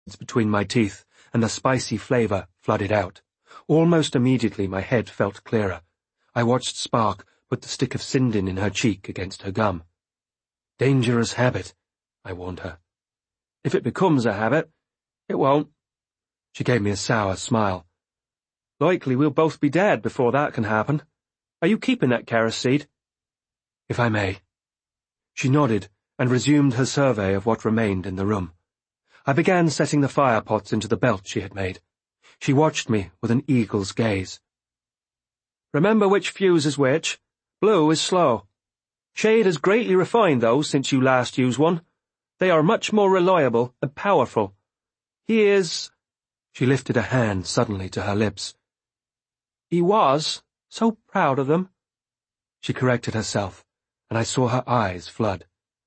between my teeth, and the spicy flavour flooded out. Almost immediately my head felt clearer. I watched Spark put the stick of Sindin in her cheek against her gum. "Dangerous habit," I warned her. "If it becomes a habit, it won't." She gave me a sour smile. "Likely we'll both be dead before that can happen. Are you keeping that Karis seed?" "If I may." She nodded and resumed her survey of what remained in the room. I began setting the fire pots into the belt she had made. She watched me with an eagle's gaze. "Remember which fuse is which. Blue is slow. Shade has greatly refined those since you last used one. They are much more reliable and powerful. He is—" She lifted a hand suddenly to her lips. "He was so proud of them." She corrected herself, and I saw her eyes flood.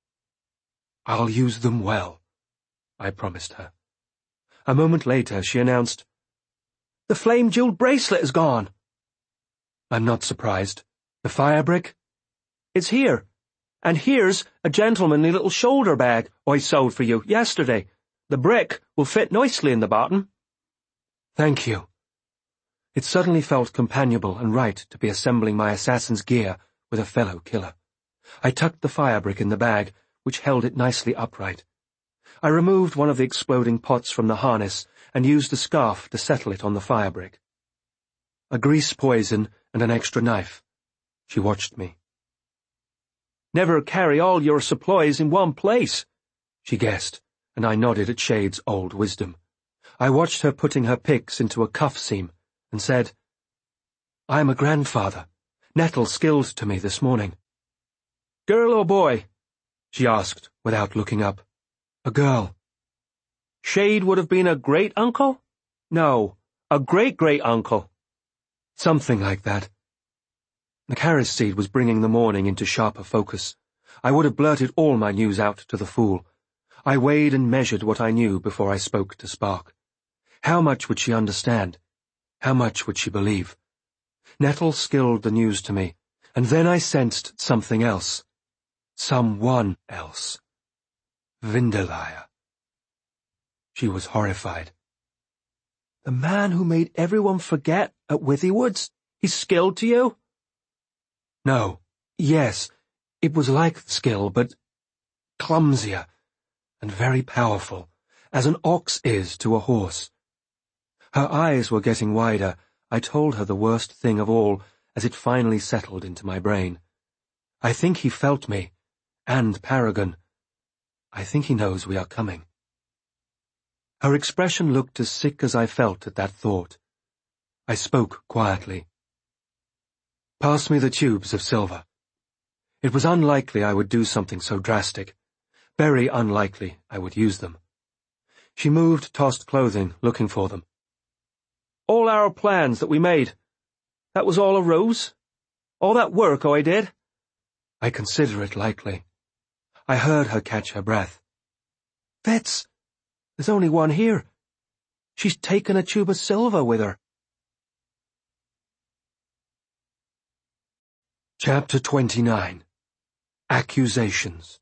"I'll use them well," I promised her. A moment later she announced, "The flame-jeweled bracelet is gone." I'm not surprised. The fire brick? "It's here. And here's a gentlemanly little shoulder bag I sewed for you yesterday. The brick will fit nicely in the bottom." "Thank you." It suddenly felt companionable and right to be assembling my assassin's gear with a fellow killer. I tucked the fire brick in the bag, which held it nicely upright. I removed one of the exploding pots from the harness and used a scarf to settle it on the fire brick. A grease poison and an extra knife. She watched me. "Never carry all your supplies in one place," she guessed, and I nodded at Shade's old wisdom. I watched her putting her picks into a cuff seam and said, "I am a grandfather. Nettle skilled to me this morning." "Girl or boy?" she asked without looking up. "A girl." "Shade would have been a great-uncle? No, a great-great-uncle." "Something like that." The Karis seed was bringing the morning into sharper focus. I would have blurted all my news out to the fool. I weighed and measured what I knew before I spoke to Spark. How much would she understand? How much would she believe? Nettle skilled the news to me, and then I sensed something else. Someone else. Vindelaya. She was horrified. "The man who made everyone forget at Withywood's? He's skilled to you?" "No. Yes. It was like skill, but clumsier, and very powerful, as an ox is to a horse." Her eyes were getting wider. I told her the worst thing of all as it finally settled into my brain. "I think he felt me, and Paragon. I think he knows we are coming." Her expression looked as sick as I felt at that thought. I spoke quietly. "Pass me the tubes of silver." It was unlikely I would do something so drastic. Very unlikely I would use them. She moved tossed clothing, looking for them. "All our plans that we made, that was all a ruse? All that work I did?" "I consider it likely." I heard her catch her breath. "Fitz, there's only one here. She's taken a tube of silver with her." Chapter 29. Accusations.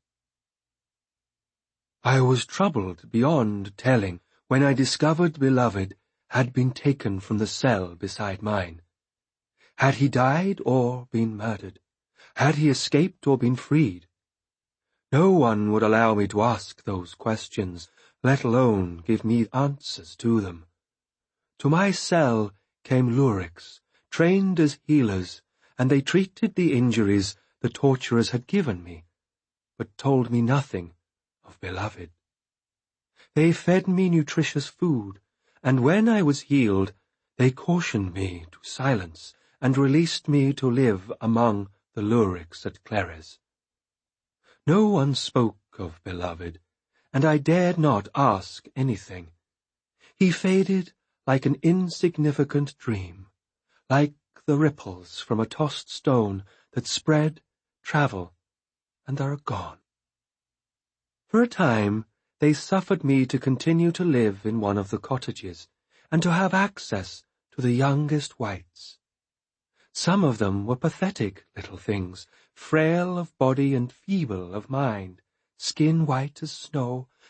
I was troubled beyond telling when I discovered Beloved had been taken from the cell beside mine. Had he died or been murdered? Had he escaped or been freed? No one would allow me to ask those questions, let alone give me answers to them. To my cell came Luriks, trained as healers, and they treated the injuries the torturers had given me, but told me nothing of Beloved. They fed me nutritious food, and when I was healed, they cautioned me to silence and released me to live among the Luriks at Clerres. No one spoke of Beloved, and I dared not ask anything. He faded like an insignificant dream, like the ripples from a tossed stone that spread, travel, and are gone. For a time, they suffered me to continue to live in one of the cottages, and to have access to the youngest wights. Some of them were pathetic little things, frail of body and feeble of mind, skin white as snow,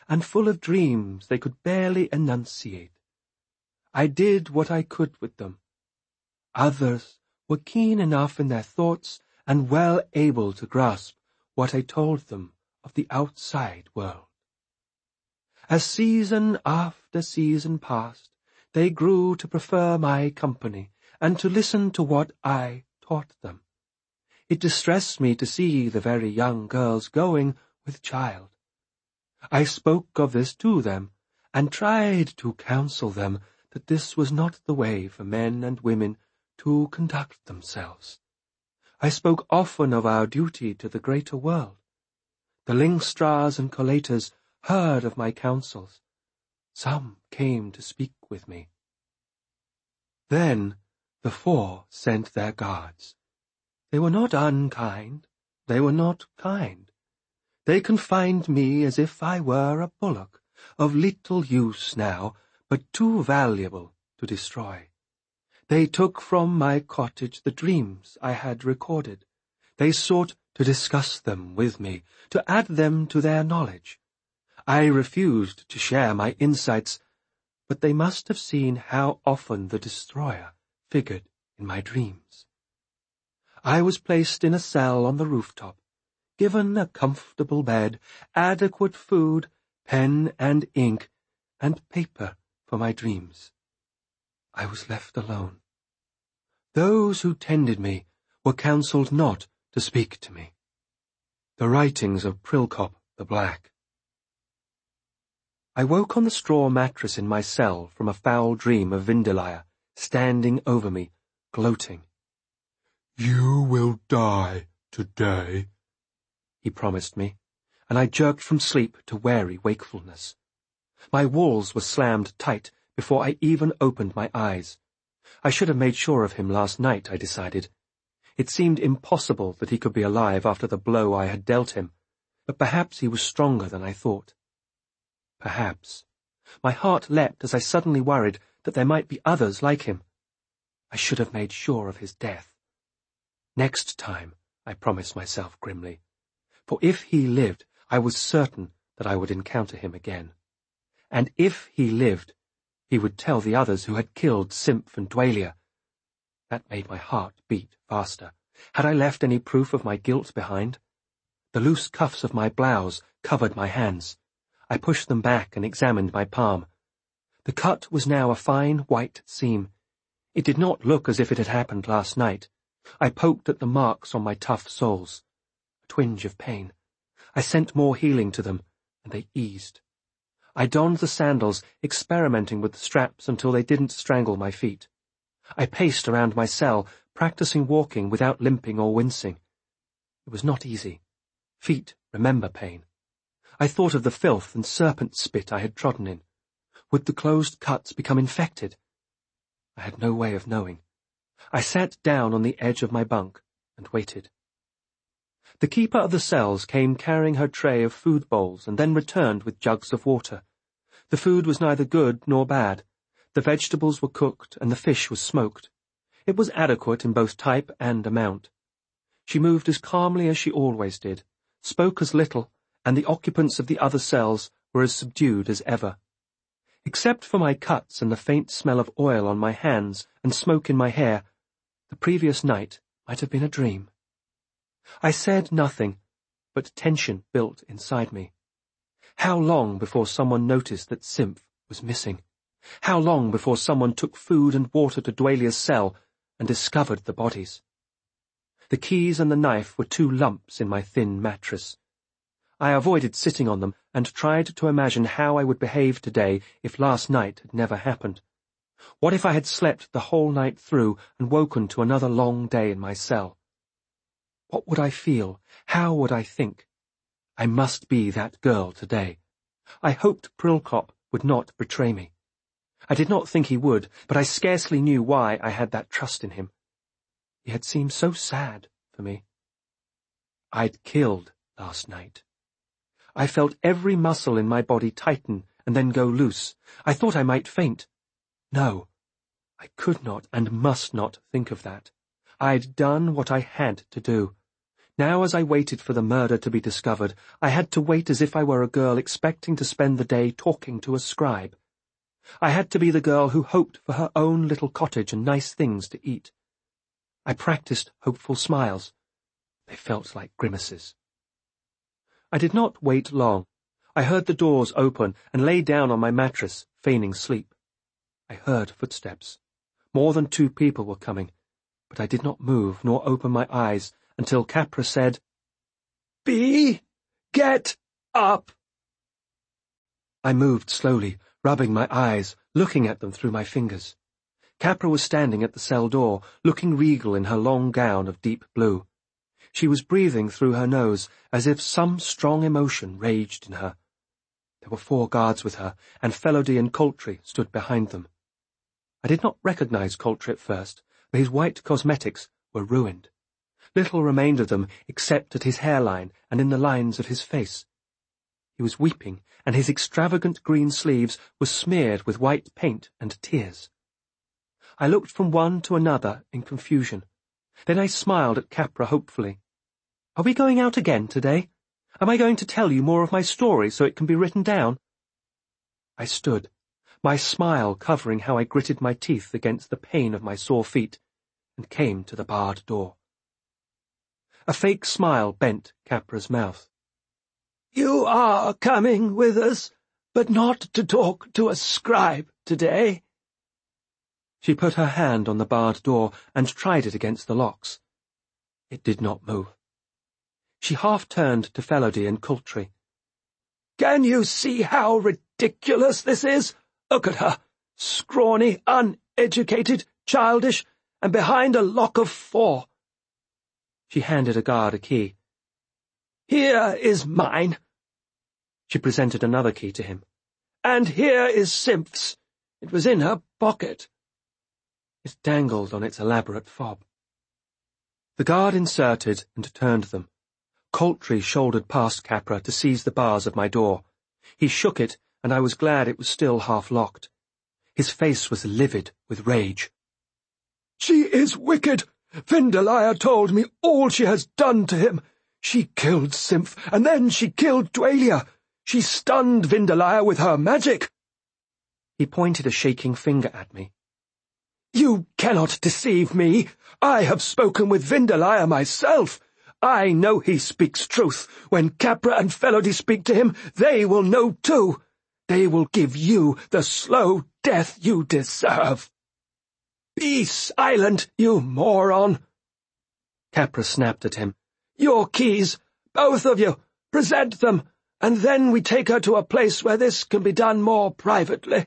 and full of dreams they could barely enunciate. I did what I could with them. Others were keen enough in their thoughts and well able to grasp what I told them of the outside world. As season after season passed, they grew to prefer my company and to listen to what I taught them. It distressed me to see the very young girls going with child. I spoke of this to them, and tried to counsel them that this was not the way for men and women to conduct themselves. I spoke often of our duty to the greater world. The Lyngstras and Collators heard of my counsels. Some came to speak with me. Then the four sent their guards. They were not unkind, they were not kind. They confined me as if I were a bullock, of little use now, but too valuable to destroy. They took from my cottage the dreams I had recorded. They sought to discuss them with me, to add them to their knowledge. I refused to share my insights, but they must have seen how often the destroyer figured in my dreams. I was placed in a cell on the rooftop, given a comfortable bed, adequate food, pen and ink, and paper for my dreams. I was left alone. Those who tended me were counselled not to speak to me. The writings of Prilkop the Black. I woke on the straw mattress in my cell from a foul dream of Vindelaya, standing over me, gloating. "You will die today," he promised me, and I jerked from sleep to wary wakefulness. My walls were slammed tight before I even opened my eyes. I should have made sure of him last night, I decided. It seemed impossible that he could be alive after the blow I had dealt him, but perhaps he was stronger than I thought. Perhaps. My heart leapt as I suddenly worried that there might be others like him. I should have made sure of his death. Next time, I promised myself grimly, for if he lived, I was certain that I would encounter him again. And if he lived, he would tell the others who had killed Simph and Dwalia. That made my heart beat faster. Had I left any proof of my guilt behind? The loose cuffs of my blouse covered my hands. I pushed them back and examined my palm. The cut was now a fine white seam. It did not look as if it had happened last night. I poked at the marks on my tough soles. A twinge of pain. I sent more healing to them, and they eased. I donned the sandals, experimenting with the straps until they didn't strangle my feet. I paced around my cell, practicing walking without limping or wincing. It was not easy. Feet remember pain. I thought of the filth and serpent spit I had trodden in. Would the closed cuts become infected? I had no way of knowing. I sat down on the edge of my bunk and waited. The keeper of the cells came carrying her tray of food bowls and then returned with jugs of water. The food was neither good nor bad. The vegetables were cooked and the fish was smoked. It was adequate in both type and amount. She moved as calmly as she always did, spoke as little, and the occupants of the other cells were as subdued as ever. Except for my cuts and the faint smell of oil on my hands and smoke in my hair, the previous night might have been a dream. I said nothing, but tension built inside me. How long before someone noticed that Simph was missing? How long before someone took food and water to Dwalia's cell and discovered the bodies? The keys and the knife were 2 lumps in my thin mattress. I avoided sitting on them and tried to imagine how I would behave today if last night had never happened. What if I had slept the whole night through and woken to another long day in my cell? What would I feel? How would I think? I must be that girl today. I hoped Prilkop would not betray me. I did not think he would, but I scarcely knew why I had that trust in him. He had seemed so sad for me. I'd killed last night. I felt every muscle in my body tighten and then go loose. I thought I might faint. No, I could not and must not think of that. I'd done what I had to do. Now as I waited for the murder to be discovered, I had to wait as if I were a girl expecting to spend the day talking to a scribe. I had to be the girl who hoped for her own little cottage and nice things to eat. I practiced hopeful smiles. They felt like grimaces. I did not wait long. I heard the doors open and lay down on my mattress, feigning sleep. I heard footsteps. More than 2 people were coming, but I did not move nor open my eyes until Capra said, "Bee, get up!" I moved slowly, rubbing my eyes, looking at them through my fingers. Capra was standing at the cell door, looking regal in her long gown of deep blue. She was breathing through her nose, as if some strong emotion raged in her. There were 4 guards with her, and Felody and Coltry stood behind them. I did not recognize Coltry at first, for his white cosmetics were ruined. Little remained of them except at his hairline and in the lines of his face. He was weeping, and his extravagant green sleeves were smeared with white paint and tears. I looked from one to another in confusion. Then I smiled at Capra hopefully. "Are we going out again today? Am I going to tell you more of my story so it can be written down?" I stood, my smile covering how I gritted my teeth against the pain of my sore feet, and came to the barred door. A fake smile bent Capra's mouth. "You are coming with us, but not to talk to a scribe today." She put her hand on the barred door and tried it against the locks. It did not move. She half turned to Felody and Coltry. "Can you see how ridiculous this is? Look at her, scrawny, uneducated, childish, and behind a lock of 4. She handed a guard a key. "Here is mine." She presented another key to him. "And here is Symph's. It was in her pocket." It dangled on its elaborate fob. The guard inserted and turned them. Coltry shouldered past Capra to seize the bars of my door. He shook it, and I was glad it was still half locked. His face was livid with rage. "She is wicked. Vindelaya told me all she has done to him. She killed Symph, and then she killed Dwalia. She stunned Vindelaya with her magic." He pointed a shaking finger at me. "You cannot deceive me. I have spoken with Vindelaya myself. I know he speaks truth. When Capra and Felody speak to him, they will know too. They will give you the slow death you deserve." "Be silent, you moron!" Capra snapped at him. "Your keys, both of you, present them, and then we take her to a place where this can be done more privately."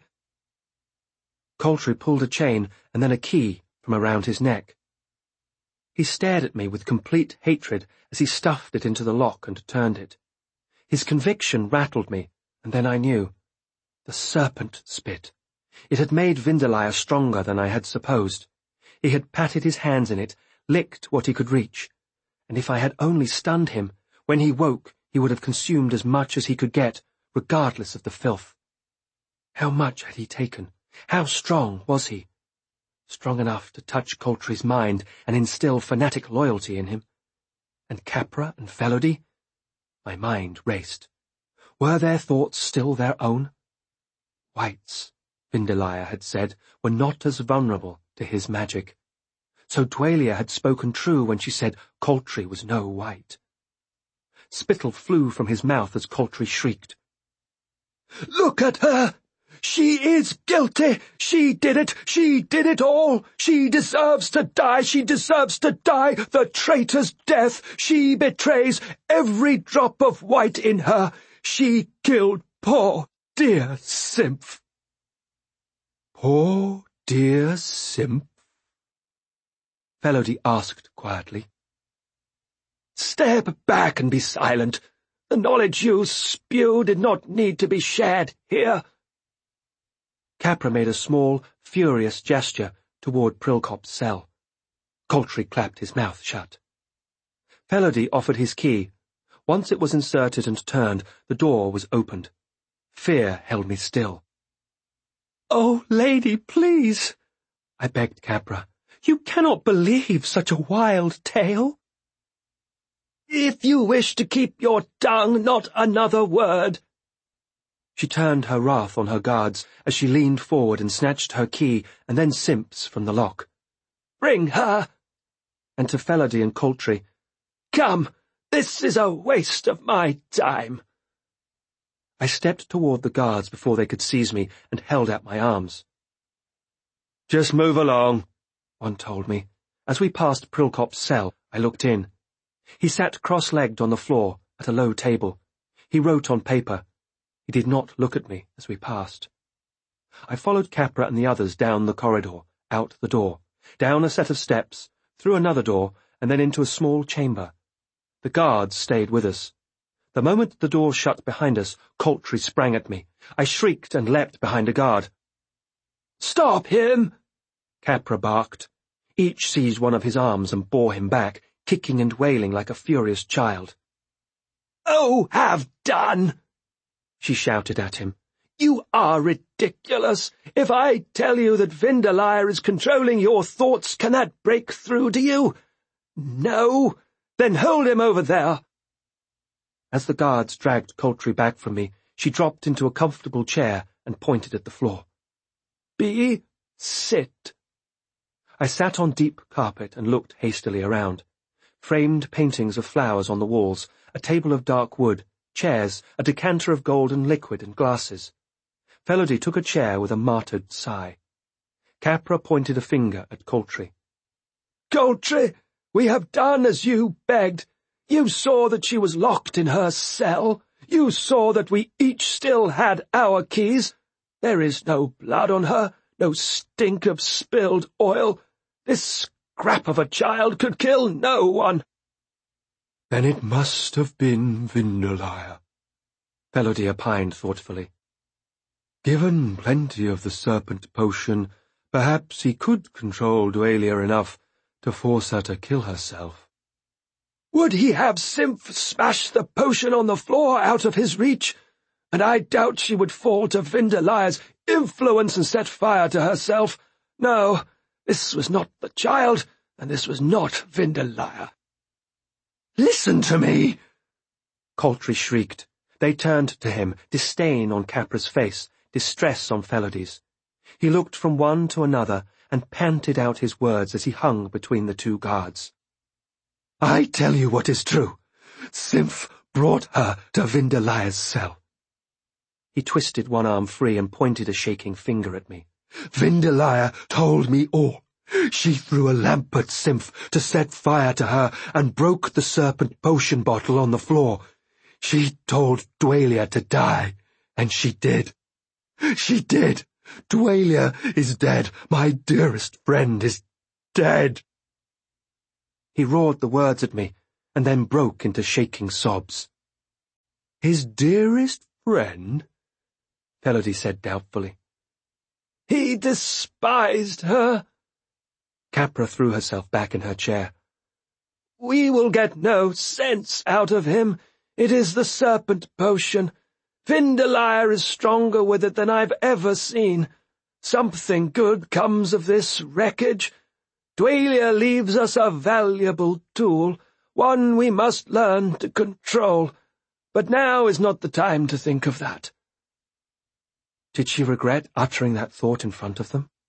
Coltry pulled a chain and then a key from around his neck. He stared at me with complete hatred as he stuffed it into the lock and turned it. His conviction rattled me, and then I knew. The serpent spit. It had made Vindelaya stronger than I had supposed. He had patted his hands in it, licked what he could reach, and if I had only stunned him, when he woke he would have consumed as much as he could get, regardless of the filth. How much had he taken? How strong was he? Strong enough to touch Coltry's mind and instill fanatic loyalty in him. And Capra and Felody? My mind raced. Were their thoughts still their own? Whites, Vindelaya had said, were not as vulnerable to his magic. So Dwalia had spoken true when she said Coltry was no white. Spittle flew from his mouth as Coltry shrieked. "Look at her! She is guilty! She did it! She did it all! She deserves to die! She deserves to die! The traitor's death! She betrays every drop of white in her! She killed poor, dear Symph!" "Poor, dear Symph?" Felody asked quietly. "Step back and be silent. The knowledge you spew did not need to be shared here." Capra made a small, furious gesture toward Prilkop's cell. Coltry clapped his mouth shut. Felody offered his key. Once it was inserted and turned, the door was opened. Fear held me still. "Oh, lady, please," I begged Capra. "You cannot believe such a wild tale." If you wish to keep your tongue, not another word." She turned her wrath on her guards as she leaned forward and snatched her key and then Simp's from the lock. "Bring her!" And to Felody and Coltree, "Come, this is a waste of my time." I stepped toward the guards before they could seize me and held out my arms. "Just move along," one told me. As we passed Prilkop's cell, I looked in. He sat cross-legged on the floor at a low table. He wrote on paper. He did not look at me as we passed. I followed Capra and the others down the corridor, out the door, down a set of steps, through another door, and then into a small chamber. The guards stayed with us. The moment the door shut behind us, Coltree sprang at me. I shrieked and leapt behind a guard. "Stop him!" Capra barked. Each seized one of his arms and bore him back, kicking and wailing like a furious child. "Oh, have done!" she shouted at him. "You are ridiculous. If I tell you that Vindelire is controlling your thoughts, can that break through to you? No? Then hold him over there." As the guards dragged Coltree back from me, she dropped into a comfortable chair and pointed at the floor. Sit. I sat on deep carpet and looked hastily around. Framed paintings of flowers on the walls, a table of dark wood, chairs, a decanter of golden liquid and glasses. Felody took a chair with a martyred sigh. Capra pointed a finger at Coltree. "Coltree, we have done as you begged. You saw that she was locked in her cell. You saw that we each still had our keys. There is no blood on her, no stink of spilled oil. This scrap of a child could kill no one." "Then it must have been Vindelire," Felody opined thoughtfully. "Given plenty of the serpent potion, perhaps he could control Dwalia enough to force her to kill herself." "Would he have Simph smash the potion on the floor out of his reach? And I doubt she would fall to Vindelire's influence and set fire to herself. No, this was not the child, and this was not Vindelire." "Listen to me!" Coltree shrieked. They turned to him, disdain on Capra's face, distress on Felody's. He looked from one to another and panted out his words as he hung between the two guards. "I tell you what is true. Simph brought her to Vindelire's cell." He twisted one arm free and pointed a shaking finger at me. "Vindelire told me all. She threw a lamp at Simph to set fire to her and broke the serpent potion bottle on the floor. She told Dwalia to die, and she did. She did. Dwalia is dead. My dearest friend is dead." He roared the words at me, and then broke into shaking sobs. "His dearest friend?" Felody said doubtfully. "He despised her." Capra threw herself back in her chair. "We will get no sense out of him. It is the serpent potion. Vindelire is stronger with it than I've ever seen. Something good comes of this wreckage. Dwalia leaves us a valuable tool, one we must learn to control. But now is not the time to think of that." Did she regret uttering that thought in front of them?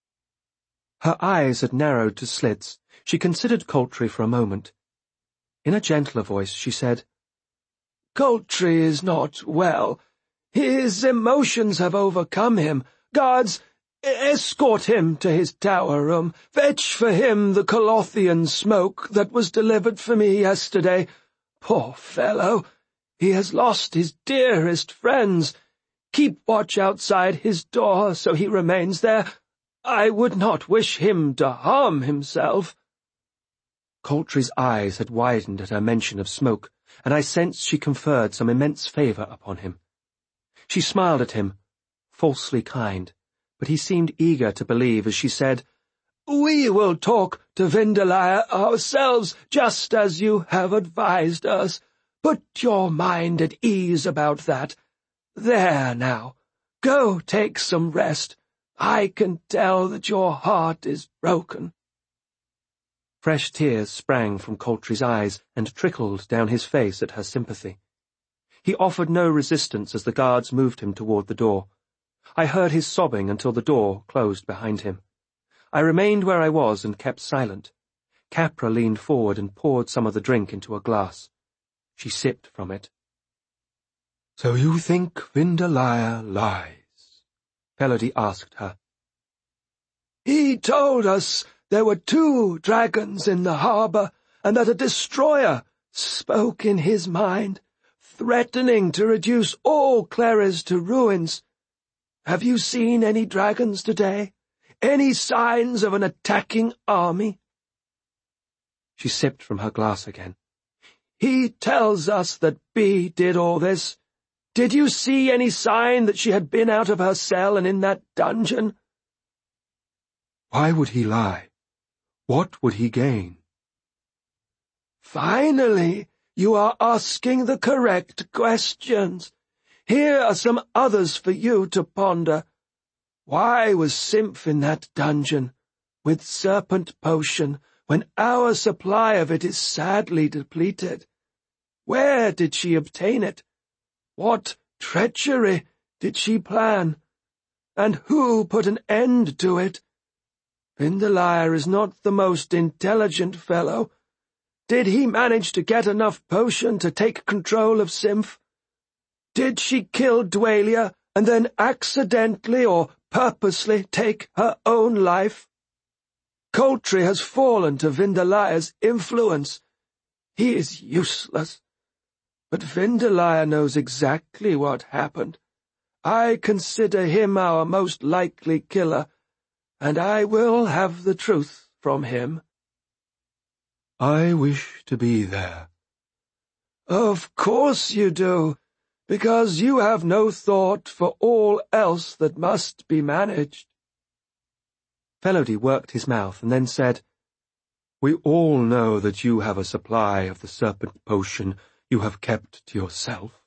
Her eyes had narrowed to slits. She considered Coltree for a moment. In a gentler voice she said, "Coltree is not well. His emotions have overcome him. Guards, escort him to his tower room. Fetch for him the Colothian smoke that was delivered for me yesterday. Poor fellow, he has lost his dearest friends. Keep watch outside his door so he remains there. I would not wish him to harm himself." Coltree's eyes had widened at her mention of smoke, and I sensed she conferred some immense favour upon him. She smiled at him, falsely kind, but he seemed eager to believe as she said, "We will talk to Vindelire ourselves, just as you have advised us. Put your mind at ease about that. There now, go take some rest. I can tell that your heart is broken." Fresh tears sprang from Coltry's eyes and trickled down his face at her sympathy. He offered no resistance as the guards moved him toward the door. I heard his sobbing until the door closed behind him. I remained where I was and kept silent. Capra leaned forward and poured some of the drink into a glass. She sipped from it. "So you think Vindelaya lies?" Felody asked her. "He told us there were 2 dragons in the harbour, and that a destroyer spoke in his mind, threatening to reduce all Clerres to ruins. Have you seen any dragons today? Any signs of an attacking army?" She sipped from her glass again. "He tells us that Bee did all this. Did you see any sign that she had been out of her cell and in that dungeon?" "Why would he lie? What would he gain?" "Finally, you are asking the correct questions. Here are some others for you to ponder. Why was Simph in that dungeon, with serpent potion, when our supply of it is sadly depleted? Where did she obtain it? What treachery did she plan? And who put an end to it? Vindelaya is not the most intelligent fellow. Did he manage to get enough potion to take control of Simph? Did she kill Dwalia and then accidentally or purposely take her own life? Coltry has fallen to Vindelaya's influence. He is useless. But Vindelaya knows exactly what happened. I consider him our most likely killer, and I will have the truth from him." "I wish to be there." "Of course you do, because you have no thought for all else that must be managed." Felody worked his mouth and then said, "We all know that you have a supply of the serpent potion you have kept to yourself.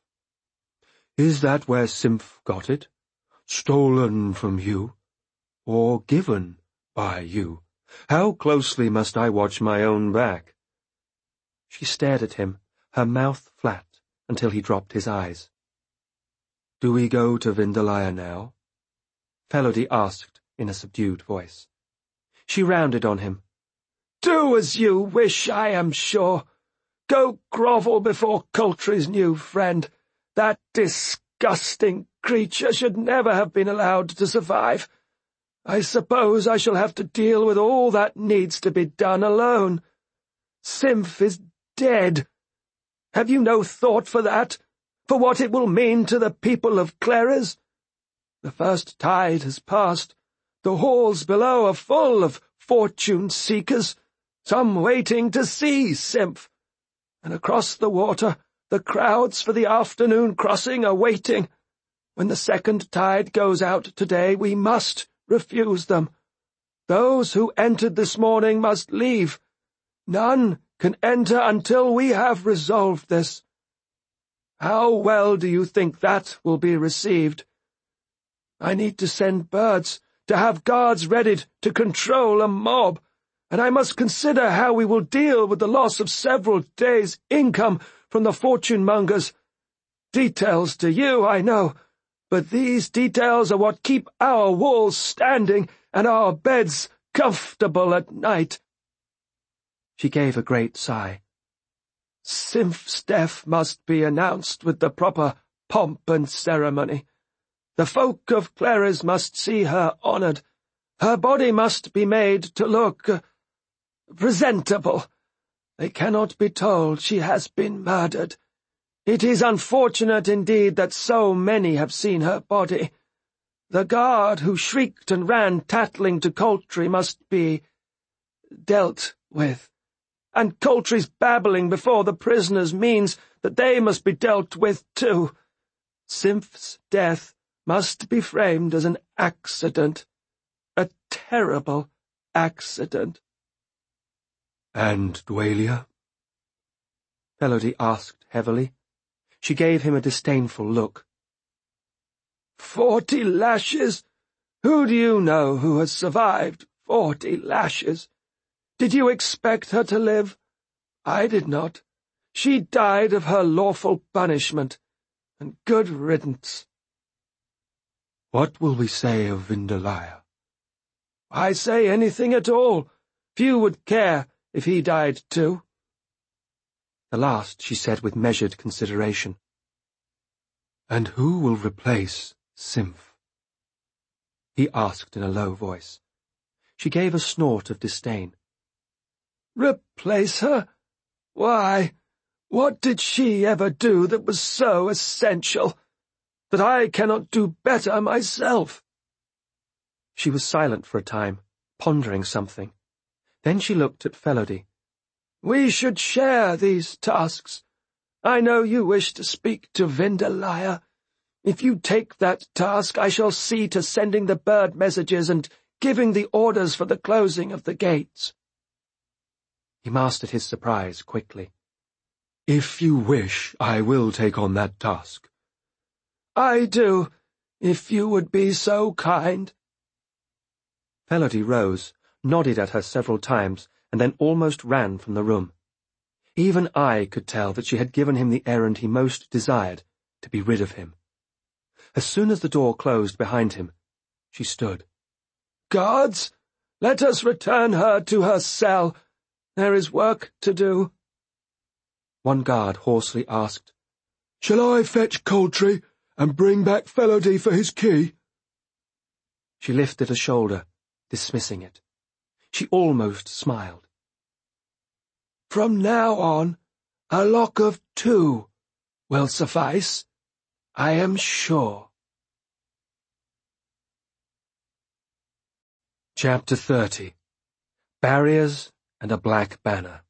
Is that where Simph got it? Stolen from you? Or given by you? How closely must I watch my own back?" She stared at him, her mouth flat, until he dropped his eyes. "Do we go to Vindelaya now?" Felody asked in a subdued voice. She rounded on him. "Do as you wish, I am sure. Go grovel before Coltry's new friend. That disgusting creature should never have been allowed to survive. I suppose I shall have to deal with all that needs to be done alone. Simph is dead. Have you no thought for that? For what it will mean to the people of Clerres? The first tide has passed. The halls below are full of fortune-seekers, some waiting to see Simph. And across the water, the crowds for the afternoon crossing are waiting. When the second tide goes out today, we must refuse them. Those who entered this morning must leave. None can enter until we have resolved this. How well do you think that will be received? I need to send birds, to have guards ready to control a mob, and I must consider how we will deal with the loss of several days' income from the fortune-mongers. Details to you, I know, but these details are what keep our walls standing and our beds comfortable at night." She gave a great sigh. "Simph's death must be announced with the proper pomp and ceremony. The folk of Clerres must see her honoured. Her body must be made to look presentable. They cannot be told she has been murdered. It is unfortunate indeed that so many have seen her body. The guard who shrieked and ran tattling to Coltry must be dealt with, and Coltry's babbling before the prisoners means that they must be dealt with too. Simph's death must be framed as an accident, a terrible accident." "And Dwalia?" Felody asked heavily. She gave him a disdainful look. 40 lashes? Who do you know who has survived 40 lashes? Did you expect her to live? I did not. She died of her lawful punishment, and good riddance. What will we say of Vindelaya? I say anything at all. Few would care if he died too. The last she said with measured consideration. And who will replace Symph? He asked in a low voice. She gave a snort of disdain. Replace her? Why, what did she ever do that was so essential, that I cannot do better myself? She was silent for a time, pondering something. Then she looked at Felody. We should share these tasks. I know you wish to speak to Vindelaya. If you take that task, I shall see to sending the bird messages and giving the orders for the closing of the gates. He mastered his surprise quickly. If you wish, I will take on that task. I do, if you would be so kind. Felody rose, nodded at her several times, and then almost ran from the room. Even I could tell that she had given him the errand he most desired, to be rid of him. As soon as the door closed behind him, she stood. Guards, let us return her to her cell. There is work to do. One guard hoarsely asked, Shall I fetch Coultry and bring back Felody for his key? She lifted a shoulder, dismissing it. She almost smiled. From now on, a lock of 2 will suffice, I am sure. Chapter 30. Barriers and a Black Banner.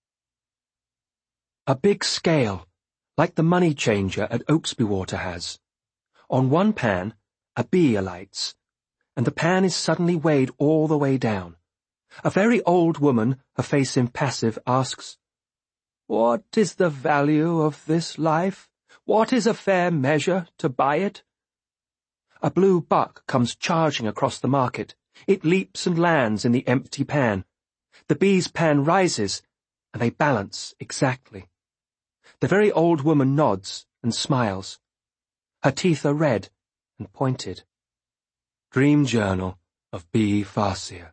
A big scale, like the money changer at Oaksby Water has. On one pan, a bee alights, and the pan is suddenly weighed all the way down. A very old woman, her face impassive, asks, What is the value of this life? What is a fair measure to buy it? A blue buck comes charging across the market. It leaps and lands in the empty pan. The bee's pan rises, and they balance exactly. The very old woman nods and smiles. Her teeth are red and pointed. Dream Journal of B. Farseer.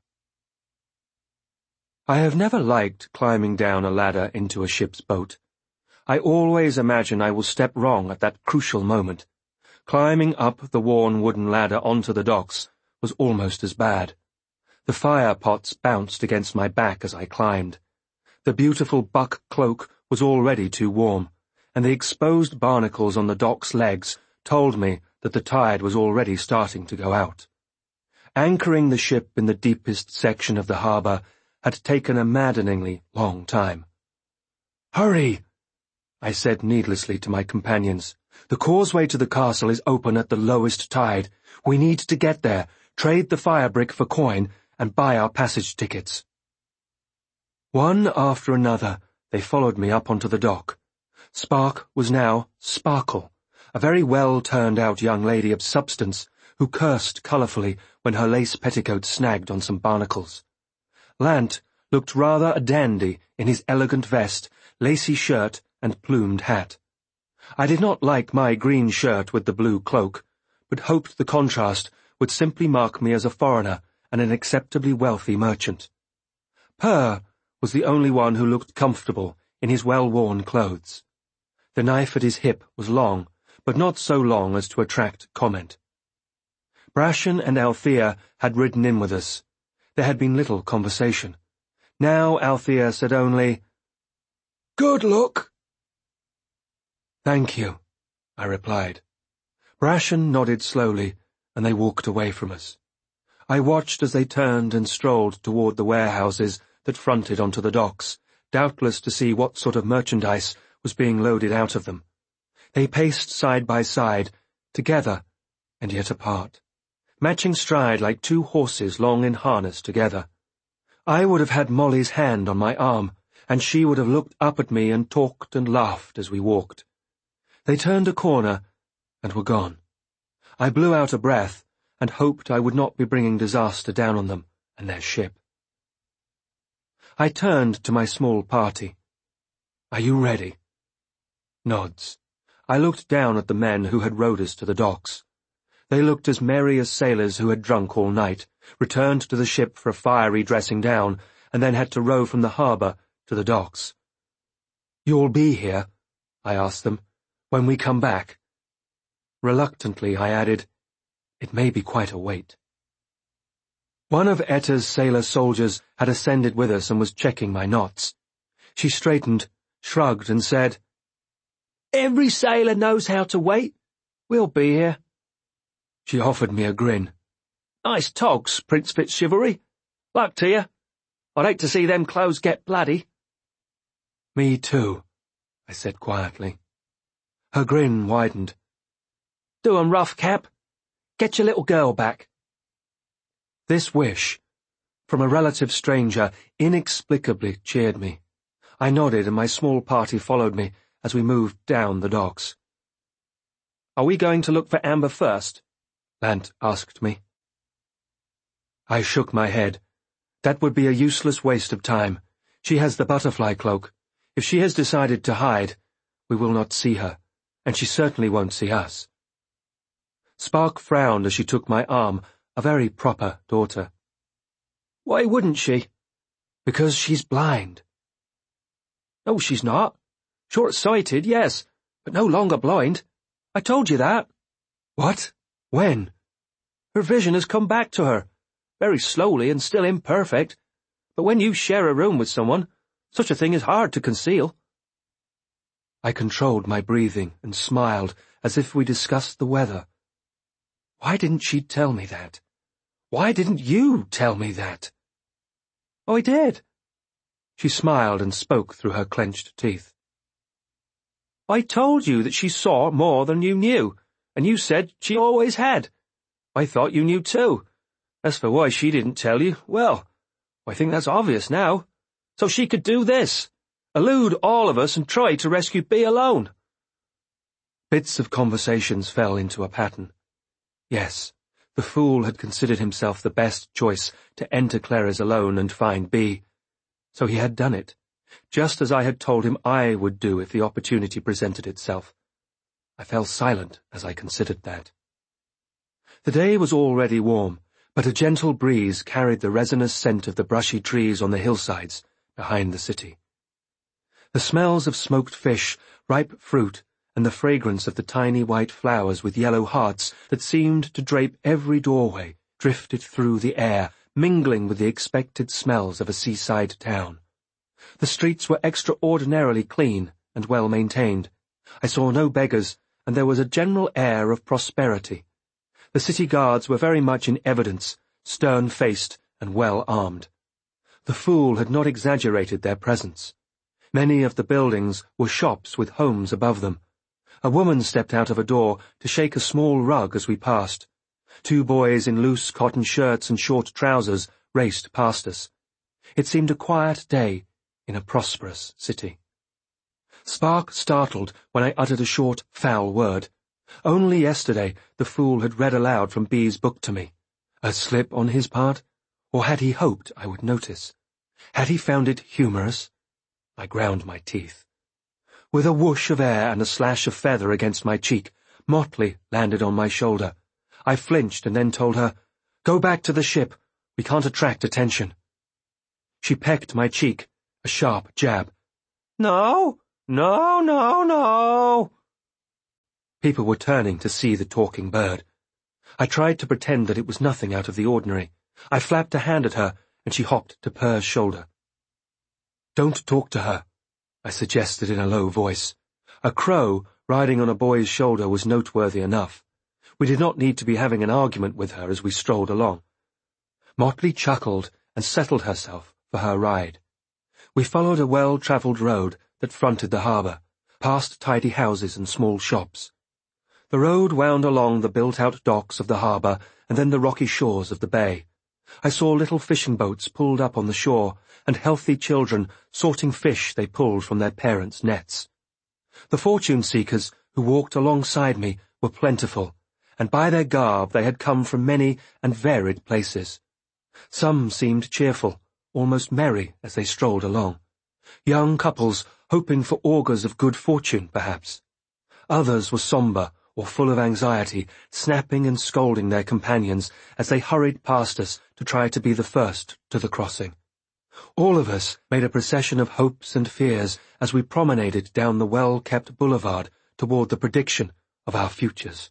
I have never liked climbing down a ladder into a ship's boat. I always imagine I will step wrong at that crucial moment. Climbing up the worn wooden ladder onto the docks was almost as bad. The fire pots bounced against my back as I climbed. The beautiful buck cloak was already too warm, and the exposed barnacles on the dock's legs told me that the tide was already starting to go out. Anchoring the ship in the deepest section of the harbour had taken a maddeningly long time. "Hurry!" I said needlessly to my companions. "The causeway to the castle is open at the lowest tide. We need to get there, trade the fire brick for coin, and buy our passage tickets." One after another, they followed me up onto the dock. Spark was now Sparkle, a very well-turned-out young lady of substance who cursed colourfully when her lace petticoat snagged on some barnacles. Lant looked rather a dandy in his elegant vest, lacy shirt, and plumed hat. I did not like my green shirt with the blue cloak, but hoped the contrast would simply mark me as a foreigner and an acceptably wealthy merchant. Purr was the only one who looked comfortable in his well-worn clothes. The knife at his hip was long, but not so long as to attract comment. Brashen and Althea had ridden in with us. There had been little conversation. Now Althea said only, "Good luck." "Thank you," I replied. Brashen nodded slowly, and they walked away from us. I watched as they turned and strolled toward the warehouses that fronted onto the docks, doubtless to see what sort of merchandise was being loaded out of them. They paced side by side, together and yet apart, matching stride like two horses long in harness together. I would have had Molly's hand on my arm, and she would have looked up at me and talked and laughed as we walked. They turned a corner and were gone. I blew out a breath and hoped I would not be bringing disaster down on them and their ship. I turned to my small party. "Are you ready?" Nods. I looked down at the men who had rowed us to the docks. They looked as merry as sailors who had drunk all night, returned to the ship for a fiery dressing down, and then had to row from the harbour to the docks. "You'll be here," I asked them, "when we come back?" Reluctantly, I added, "It may be quite a wait." One of Etta's sailor soldiers had ascended with us and was checking my knots. She straightened, shrugged, and said, "Every sailor knows how to wait. We'll be here." She offered me a grin. "Nice togs, Prince Fitzchivalry. Luck to you. I'd hate to see them clothes get bloody." "Me too," I said quietly. Her grin widened. "Do 'em rough, Cap. Get your little girl back." This wish, from a relative stranger, inexplicably cheered me. I nodded and my small party followed me as we moved down the docks. "Are we going to look for Amber first?" Lant asked me. I shook my head. That would be a useless waste of time. She has the butterfly cloak. If she has decided to hide, we will not see her, and she certainly won't see us. Spark frowned as she took my arm, a very proper daughter. "Why wouldn't she?" "Because she's blind." "No, she's not. Short-sighted, yes, but no longer blind. I told you that." "What? When?" "Her vision has come back to her, very slowly and still imperfect, but when you share a room with someone, such a thing is hard to conceal." I controlled my breathing and smiled as if we discussed the weather. Why didn't she tell me that? Why didn't you tell me that? "Oh, I did." She smiled and spoke through her clenched teeth. "I told you that she saw more than you knew, and you said she always had. I thought you knew too. As for why she didn't tell you, well, I think that's obvious now. So she could do this, elude all of us and try to rescue Bee alone." Bits of conversations fell into a pattern. Yes, the fool had considered himself the best choice to enter Clara's alone and find Bee. So he had done it, just as I had told him I would do if the opportunity presented itself. I fell silent as I considered that. The day was already warm, but a gentle breeze carried the resinous scent of the brushy trees on the hillsides behind the city. The smells of smoked fish, ripe fruit, and the fragrance of the tiny white flowers with yellow hearts that seemed to drape every doorway drifted through the air, mingling with the expected smells of a seaside town. The streets were extraordinarily clean and well maintained. I saw no beggars, and there was a general air of prosperity. The city guards were very much in evidence, stern-faced and well-armed. The fool had not exaggerated their presence. Many of the buildings were shops with homes above them. A woman stepped out of a door to shake a small rug as we passed. 2 boys in loose cotton shirts and short trousers raced past us. It seemed a quiet day in a prosperous city. Spark startled when I uttered a short, foul word. Only yesterday the fool had read aloud from Bee's book to me. A slip on his part? Or had he hoped I would notice? Had he found it humorous? I ground my teeth. With a whoosh of air and a slash of feather against my cheek, Motley landed on my shoulder. I flinched and then told her, "Go back to the ship. We can't attract attention." She pecked my cheek, a sharp jab. "No, no, no, no." People were turning to see the talking bird. I tried to pretend that it was nothing out of the ordinary. I flapped a hand at her, and she hopped to Purr's shoulder. "Don't talk to her," I suggested in a low voice. A crow riding on a boy's shoulder was noteworthy enough. We did not need to be having an argument with her as we strolled along. Motley chuckled and settled herself for her ride. We followed a well-travelled road that fronted the harbour, past tidy houses and small shops. The road wound along the built-out docks of the harbour and then the rocky shores of the bay. I saw little fishing boats pulled up on the shore, and healthy children sorting fish they pulled from their parents' nets. The fortune-seekers who walked alongside me were plentiful, and by their garb they had come from many and varied places. Some seemed cheerful, almost merry as they strolled along. Young couples hoping for augurs of good fortune, perhaps. Others were sombre or full of anxiety, snapping and scolding their companions as they hurried past us to try to be the first to the crossing. All of us made a procession of hopes and fears as we promenaded down the well-kept boulevard toward the prediction of our futures.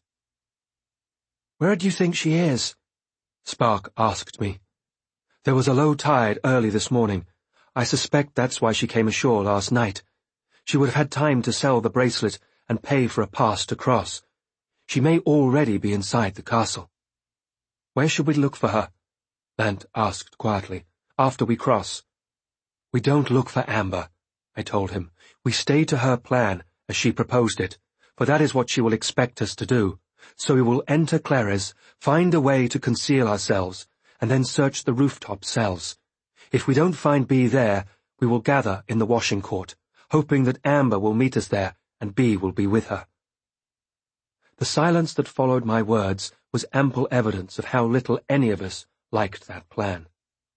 "Where do you think she is?" Spark asked me. "There was a low tide early this morning. I suspect that's why she came ashore last night. She would have had time to sell the bracelet and pay for a pass to cross. She may already be inside the castle." "Where should we look for her?" Lant asked quietly. "After we cross." "We don't look for Amber," I told him. "We stay to her plan, as she proposed it, for that is what she will expect us to do. So we will enter Clerres, find a way to conceal ourselves, and then search the rooftop cells. If we don't find B there, we will gather in the washing court, hoping that Amber will meet us there and B will be with her." The silence that followed my words was ample evidence of how little any of us liked that plan.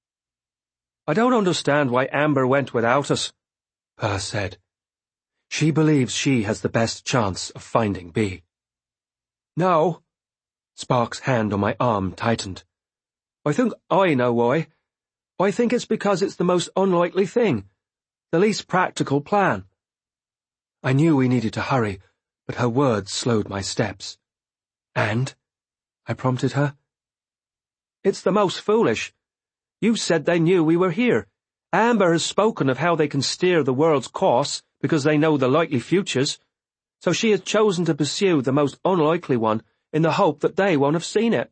"I don't understand why Amber went without us," Per said. "She believes she has the best chance of finding B." "No." Spark's hand on my arm tightened. "I think I know why. I think it's because it's the most unlikely thing, the least practical plan." I knew we needed to hurry, but her words slowed my steps. "And?" I prompted her. "It's the most foolish. You said they knew we were here. Amber has spoken of how they can steer the world's course because they know the likely futures. So she has chosen to pursue the most unlikely one in the hope that they won't have seen it."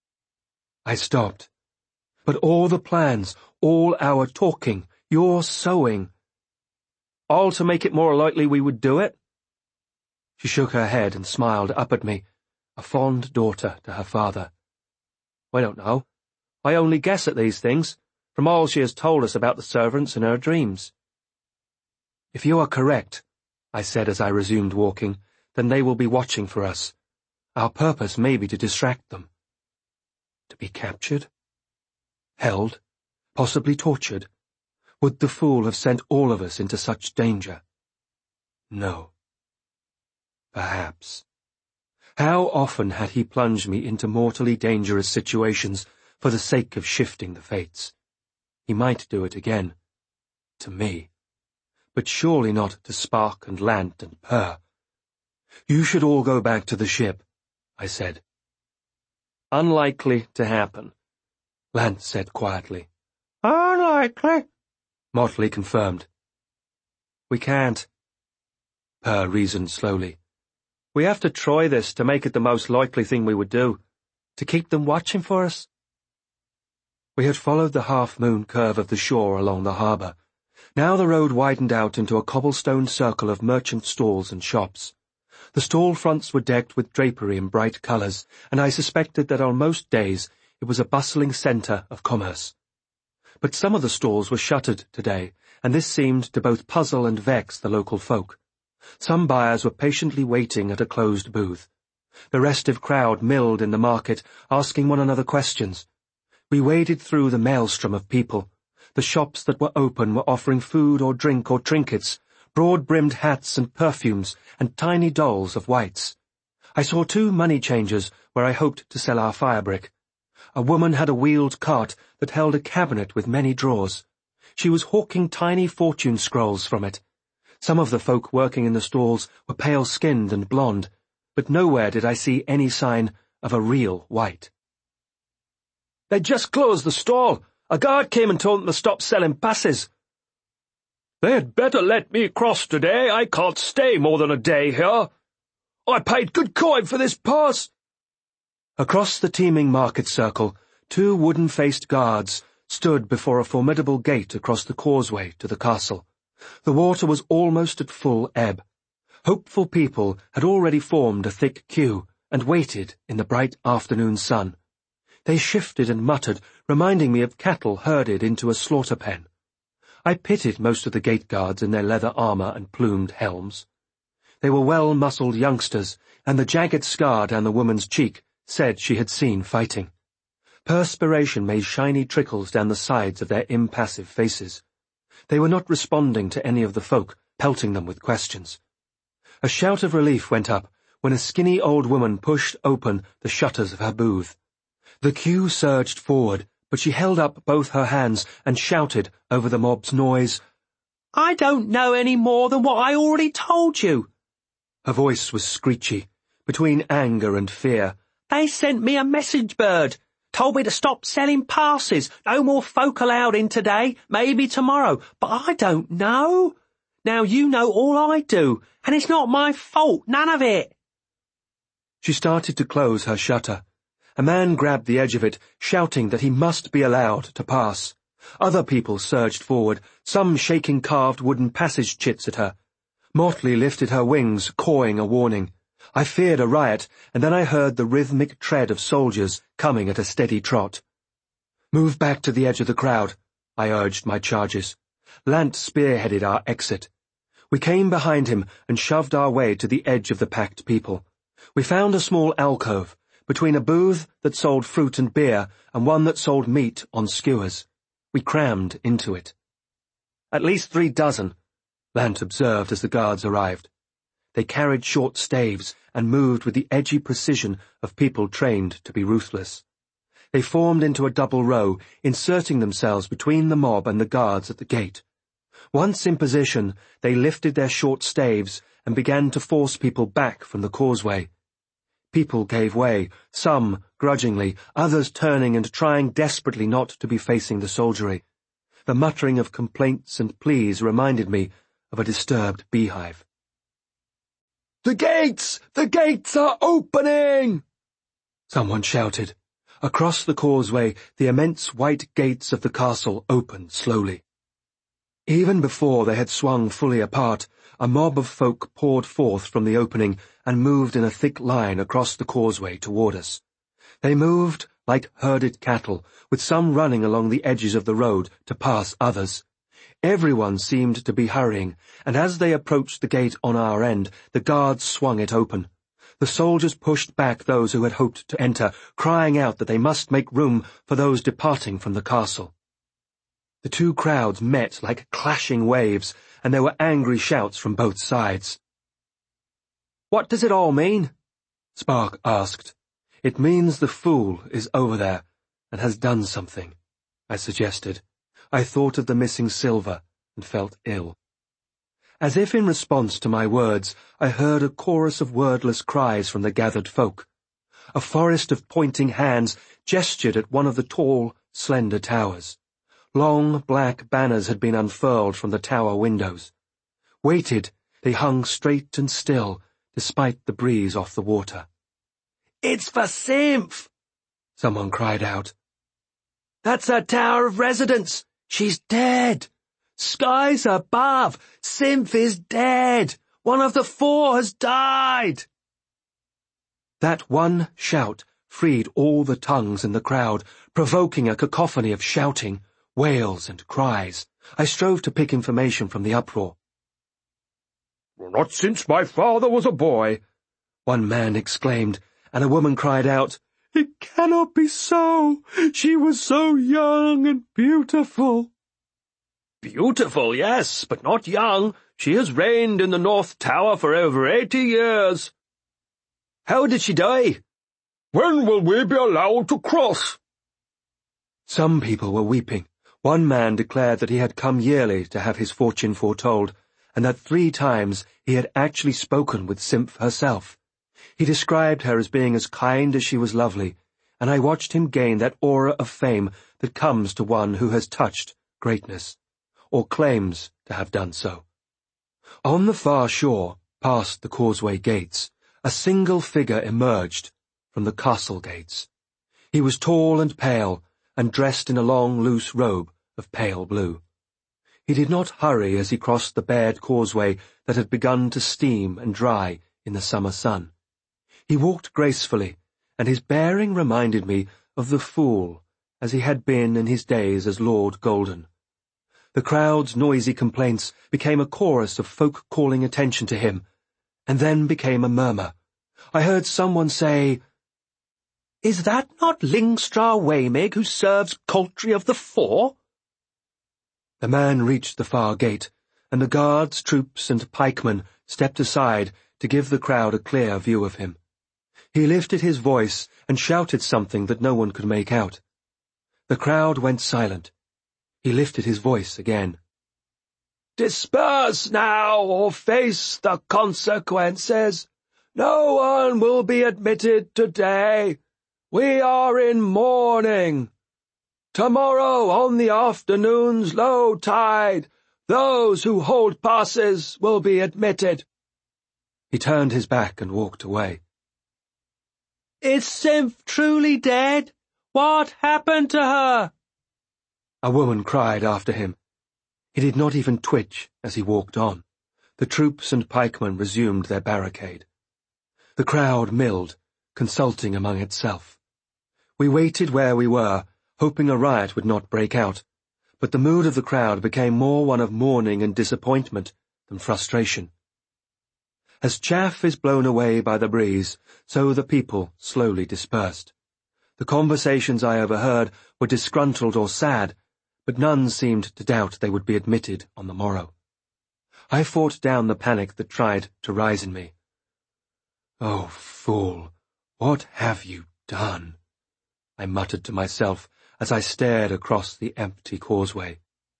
I stopped. "But all the plans, all our talking, your sewing—" "All to make it more likely we would do it?" She shook her head and smiled up at me, a fond daughter to her father. "I don't know. I only guess at these things, from all she has told us about the servants and her dreams." "If you are correct," I said as I resumed walking, "then they will be watching for us. Our purpose may be to distract them." To be captured? Held? Possibly tortured? Would the fool have sent all of us into such danger? No. Perhaps. How often had he plunged me into mortally dangerous situations for the sake of shifting the fates? He might do it again. To me. But surely not to Spark and Lant and Per. "You should all go back to the ship," I said. "Unlikely to happen," Lant said quietly. "Unlikely," Motley confirmed. "We can't," Per reasoned slowly. "We have to try this to make it the most likely thing we would do, to keep them watching for us." We had followed the half-moon curve of the shore along the harbour. Now the road widened out into a cobblestone circle of merchant stalls and shops. The stall fronts were decked with drapery in bright colours, and I suspected that on most days it was a bustling centre of commerce. But some of the stalls were shuttered today, and this seemed to both puzzle and vex the local folk. Some buyers were patiently waiting at a closed booth. The restive crowd milled in the market, asking one another questions. We waded through the maelstrom of people. The shops that were open were offering food or drink or trinkets, broad-brimmed hats and perfumes, and tiny dolls of whites. I saw 2 money changers where I hoped to sell our firebrick. A woman had a wheeled cart that held a cabinet with many drawers. She was hawking tiny fortune scrolls from it. Some of the folk working in the stalls were pale-skinned and blonde, but nowhere did I see any sign of a real white. "They just closed the stall. A guard came and told them to stop selling passes." "They had better let me cross today. I can't stay more than a day here. I paid good coin for this pass." Across the teeming market circle, 2 wooden-faced guards stood before a formidable gate across the causeway to the castle. The water was almost at full ebb. Hopeful people had already formed a thick queue and waited in the bright afternoon sun. They shifted and muttered, reminding me of cattle herded into a slaughter pen. I pitied most of the gate guards in their leather armour and plumed helms. They were well-muscled youngsters, and the jagged scar down the woman's cheek said she had seen fighting. Perspiration made shiny trickles down the sides of their impassive faces. They were not responding to any of the folk, pelting them with questions. A shout of relief went up when a skinny old woman pushed open the shutters of her booth. The queue surged forward, but she held up both her hands and shouted over the mob's noise, "I don't know any more than what I already told you." Her voice was screechy, between anger and fear. "They sent me a message bird. Told me to stop selling passes. No more folk allowed in today, maybe tomorrow. But I don't know. Now you know all I do, and it's not my fault, none of it." She started to close her shutter. A man grabbed the edge of it, shouting that he must be allowed to pass. Other people surged forward, some shaking carved wooden passage chits at her. Motley lifted her wings, cawing a warning. I feared a riot, and then I heard the rhythmic tread of soldiers coming at a steady trot. "Move back to the edge of the crowd," I urged my charges. Lant spearheaded our exit. We came behind him and shoved our way to the edge of the packed people. We found a small alcove, between a booth that sold fruit and beer and one that sold meat on skewers. We crammed into it. "At least 3 dozen, Lant observed as the guards arrived. They carried short staves and moved with the edgy precision of people trained to be ruthless. They formed into a double row, inserting themselves between the mob and the guards at the gate. Once in position, they lifted their short staves and began to force people back from the causeway. People gave way, some grudgingly, others turning and trying desperately not to be facing the soldiery. The muttering of complaints and pleas reminded me of a disturbed beehive. "The gates! The gates are opening!" Someone shouted. Across the causeway, the immense white gates of the castle opened slowly. Even before they had swung fully apart, a mob of folk poured forth from the opening and moved in a thick line across the causeway toward us. They moved like herded cattle, with some running along the edges of the road to pass others. Everyone seemed to be hurrying, and as they approached the gate on our end, the guards swung it open. The soldiers pushed back those who had hoped to enter, crying out that they must make room for those departing from the castle. The two crowds met like clashing waves, and there were angry shouts from both sides. "What does it all mean?" Spark asked. "It means the fool is over there, and has done something," I suggested. I thought of the missing silver and felt ill. As if in response to my words, I heard a chorus of wordless cries from the gathered folk. A forest of pointing hands gestured at one of the tall, slender towers. Long, black banners had been unfurled from the tower windows. Weighted, they hung straight and still, despite the breeze off the water. "It's for Symph!" someone cried out. "That's her tower of residence! She's dead! Skies above! Symph is dead! One of the 4 has died!" That one shout freed all the tongues in the crowd, provoking a cacophony of shouting, wails and cries. I strove to pick information from the uproar. "Not since my father was a boy," one man exclaimed, and a woman cried out, "It cannot be so! She was so young and beautiful." "Beautiful, yes, but not young. She has reigned in the North Tower for over 80 years. "How did she die?" "When will we be allowed to cross?" Some people were weeping. One man declared that he had come yearly to have his fortune foretold, and that 3 times he had actually spoken with Symph herself. He described her as being as kind as she was lovely, and I watched him gain that aura of fame that comes to one who has touched greatness, or claims to have done so. On the far shore, past the causeway gates, a single figure emerged from the castle gates. He was tall and pale, and dressed in a long, loose robe of pale blue. He did not hurry as he crossed the bared causeway that had begun to steam and dry in the summer sun. He walked gracefully, and his bearing reminded me of the fool as he had been in his days as Lord Golden. The crowd's noisy complaints became a chorus of folk calling attention to him, and then became a murmur. I heard someone say, Is that not Lyngstrand Waymig who serves Coultry of the Four? The man reached the far gate, and the guards, troops, and pikemen stepped aside to give the crowd a clear view of him. He lifted his voice and shouted something that no one could make out. The crowd went silent. He lifted his voice again. "Disperse now, or face the consequences. No one will be admitted today. We are in mourning. Tomorrow, on the afternoon's low tide, those who hold passes will be admitted." He turned his back and walked away. Is Simph truly dead? What happened to her? A woman cried after him. He did not even twitch as he walked on. The troops and pikemen resumed their barricade. The crowd milled, consulting among itself. We waited where we were, hoping a riot would not break out, but the mood of the crowd became more one of mourning and disappointment than frustration. As chaff is blown away by the breeze, so the people slowly dispersed. The conversations I overheard were disgruntled or sad, but none seemed to doubt they would be admitted on the morrow. I fought down the panic that tried to rise in me. "Oh, fool, what have you done?" I muttered to myself as I stared across the empty causeway.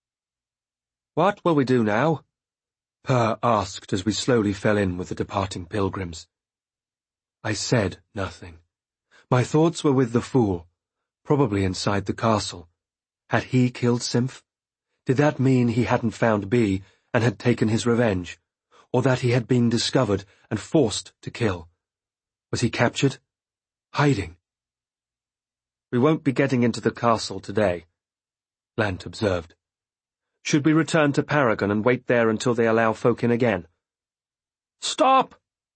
"What will we do now?" Per asked as we slowly fell in with the departing pilgrims. I said nothing. My thoughts were with the fool, probably inside the castle. Had he killed Simph? Did that mean he hadn't found Bee and had taken his revenge, or that he had been discovered and forced to kill? Was he captured? Hiding? "We won't be getting into the castle today," Lant observed. "Should we return to Paragon and wait there until they allow folk in again?" "Stop!"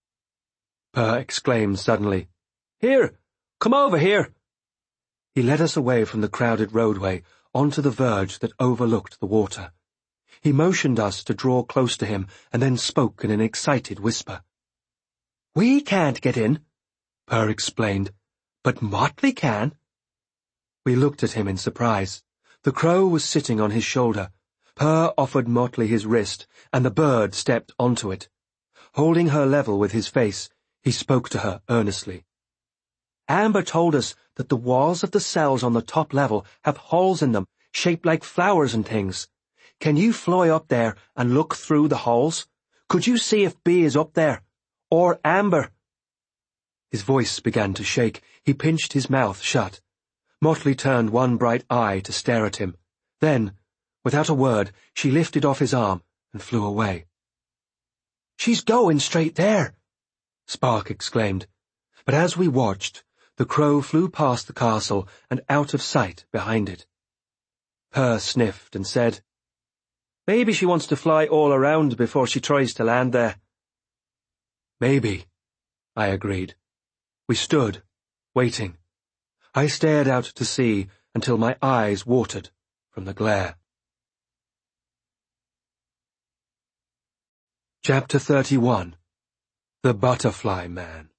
Per exclaimed suddenly. "Here! Come over here!" He led us away from the crowded roadway onto the verge that overlooked the water. He motioned us to draw close to him and then spoke in an excited whisper. "We can't get in," Per explained, "but Motley can." We looked at him in surprise. The crow was sitting on his shoulder. Per offered Motley his wrist, and the bird stepped onto it. Holding her level with his face, he spoke to her earnestly. "Amber told us that the walls of the cells on the top level have holes in them, shaped like flowers and things. Can you fly up there and look through the holes? Could you see if Bee is up there? Or Amber?" His voice began to shake. He pinched his mouth shut. Motley turned one bright eye to stare at him. Then, without a word, she lifted off his arm and flew away. "She's going straight there," Spark exclaimed. But as we watched, the crow flew past the castle and out of sight behind it. Per sniffed and said, "Maybe she wants to fly all around before she tries to land there." "Maybe," I agreed. We stood, waiting. I stared out to sea until my eyes watered from the glare. Chapter 31. The Butterfly Man.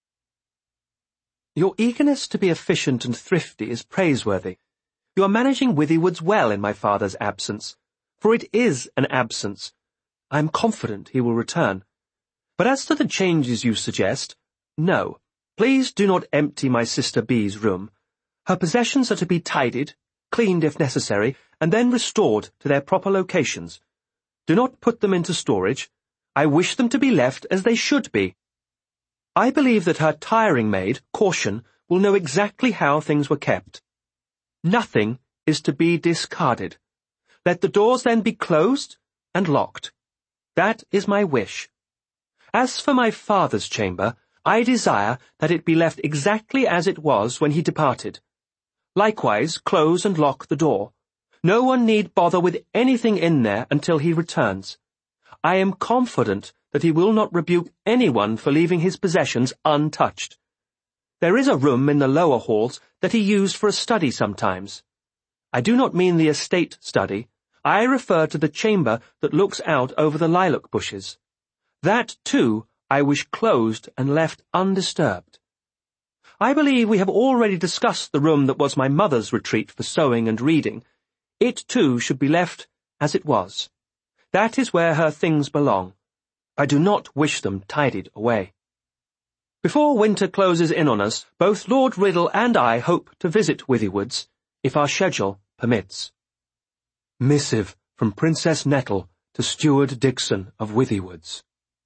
Your eagerness to be efficient and thrifty is praiseworthy. You are managing Withywood's well in my father's absence, for it is an absence. I am confident he will return. But as to the changes you suggest, no. Please do not empty my sister Bee's room. Her possessions are to be tidied, cleaned if necessary, and then restored to their proper locations. Do not put them into storage. I wish them to be left as they should be. I believe that her tiring maid, Caution, will know exactly how things were kept. Nothing is to be discarded. Let the doors then be closed and locked. That is my wish. As for my father's chamber, I desire that it be left exactly as it was when he departed. Likewise, close and lock the door. No one need bother with anything in there until he returns. I am confident that he will not rebuke anyone for leaving his possessions untouched. There is a room in the lower halls that he used for a study sometimes. I do not mean the estate study. I refer to the chamber that looks out over the lilac bushes. That, too, I wish closed and left undisturbed. I believe we have already discussed the room that was my mother's retreat for sewing and reading. It, too, should be left as it was. That is where her things belong. I do not wish them tidied away. Before winter closes in on us, both Lord Riddle and I hope to visit Withywards, if our schedule permits. Missive from Princess Nettle to Steward Dixon of Withywards.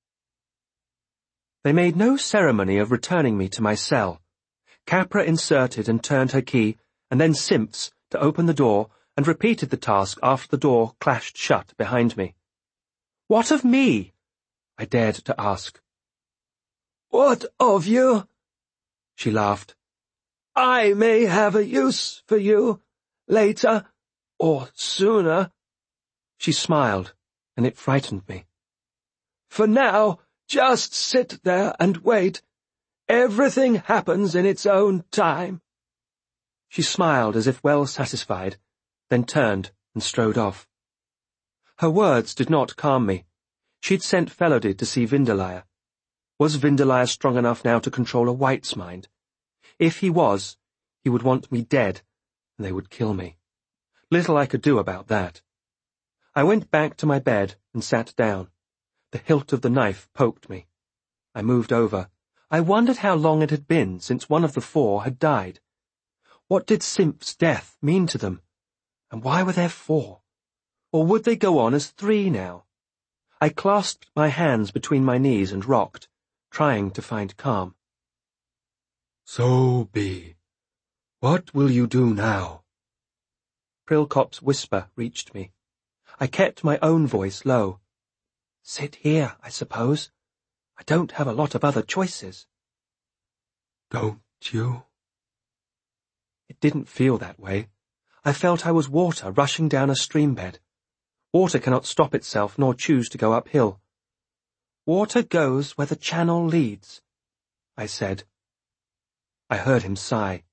They made no ceremony of returning me to my cell. Capra inserted and turned her key, and then Simpson to open the door, and repeated the task after the door clashed shut behind me. "What of me?" I dared to ask. "What of you?" She laughed. "I may have a use for you, later, or sooner." She smiled, and it frightened me. "For now, just sit there and wait. Everything happens in its own time." She smiled as if well satisfied, then turned and strode off. Her words did not calm me. She'd sent Felody to see Vindelire. Was Vindelire strong enough now to control a White's mind? If he was, he would want me dead, and they would kill me. Little I could do about that. I went back to my bed and sat down. The hilt of the knife poked me. I moved over. I wondered how long it had been since one of the four had died. What did Simp's death mean to them? And why were there four? Or would they go on as three now? I clasped my hands between my knees and rocked, trying to find calm. "So be. What will you do now?" Prilkop's whisper reached me. I kept my own voice low. "Sit here, I suppose. I don't have a lot of other choices." "Don't you?" It didn't feel that way. I felt I was water rushing down a stream bed. Water cannot stop itself nor choose to go uphill. "Water goes where the channel leads," I said. I heard him sigh.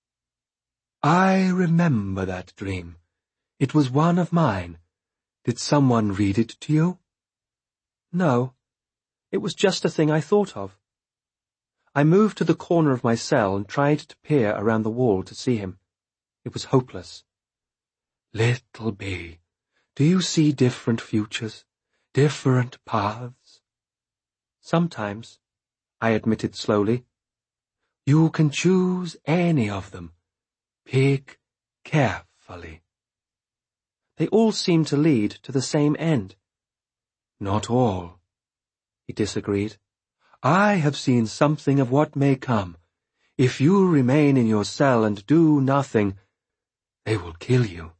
"I remember that dream. It was one of mine. Did someone read it to you?" "No. It was just a thing I thought of." I moved to the corner of my cell and tried to peer around the wall to see him. It was hopeless. "Little bee, do you see different futures, different paths?" "Sometimes," I admitted slowly. "You can choose any of them. Pick carefully." "They all seem to lead to the same end." "Not all," he disagreed. "I have seen something of what may come. If you remain in your cell and do nothing, they will kill you."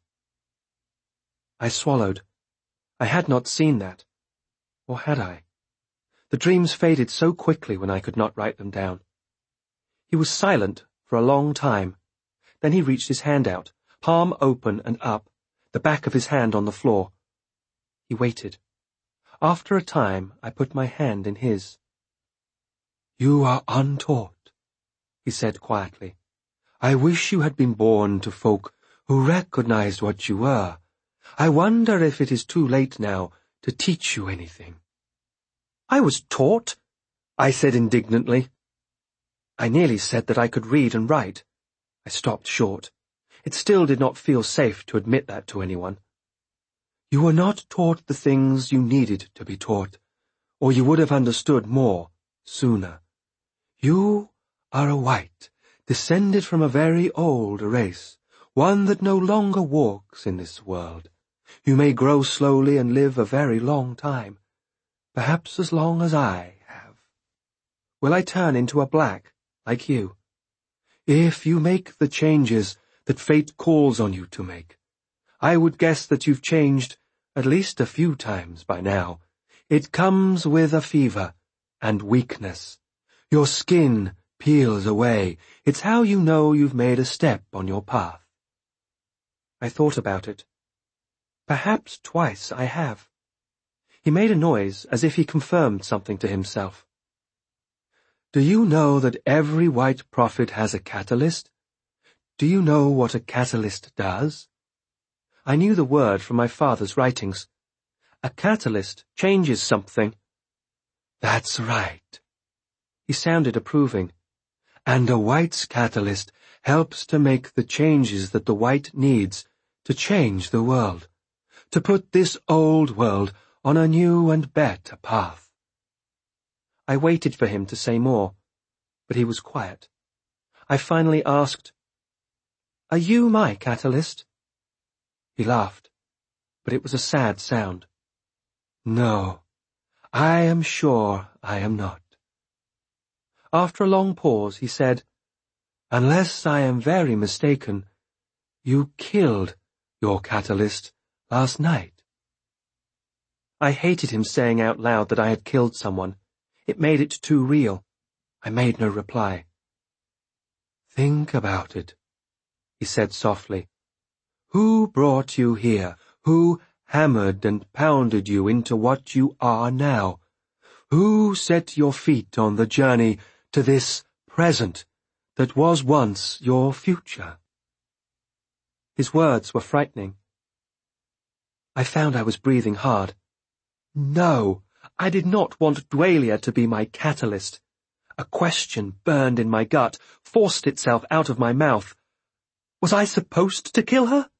I swallowed. I had not seen that. Or had I? The dreams faded so quickly when I could not write them down. He was silent for a long time. Then he reached his hand out, palm open and up, the back of his hand on the floor. He waited. After a time, I put my hand in his. "You are untaught," he said quietly. "I wish you had been born to folk who recognized what you were. I wonder if it is too late now to teach you anything." "I was taught," I said indignantly. I nearly said that I could read and write. I stopped short. It still did not feel safe to admit that to anyone. "You were not taught the things you needed to be taught, or you would have understood more sooner. You are a White, descended from a very old race, one that no longer walks in this world. You may grow slowly and live a very long time, perhaps as long as I have. Will I turn into a black, like you? If you make the changes that fate calls on you to make. I would guess that you've changed at least a few times by now. It comes with a fever and weakness. Your skin peels away. It's how you know you've made a step on your path." I thought about it. Perhaps twice I have. He made a noise as if he confirmed something to himself. "Do you know that every White prophet has a catalyst? Do you know what a catalyst does?" I knew the word from my father's writings. A catalyst changes something. "That's right." He sounded approving. And a white's catalyst helps to make the changes that the white needs to change the world, to put this old world on a new and better path. I waited for him to say more, but he was quiet. I finally asked, "Are you my catalyst?" He laughed, but it was a sad sound. "No, I am sure I am not." After a long pause, he said, "Unless I am very mistaken, you killed your catalyst last night." I hated him saying out loud that I had killed someone. It made it too real. I made no reply. "Think about it," he said softly. "Who brought you here? Who hammered and pounded you into what you are now? Who set your feet on the journey to this present that was once your future?" His words were frightening. I found I was breathing hard. No, I did not want Dwalia to be my catalyst. A question burned in my gut, forced itself out of my mouth. Was I supposed to kill her?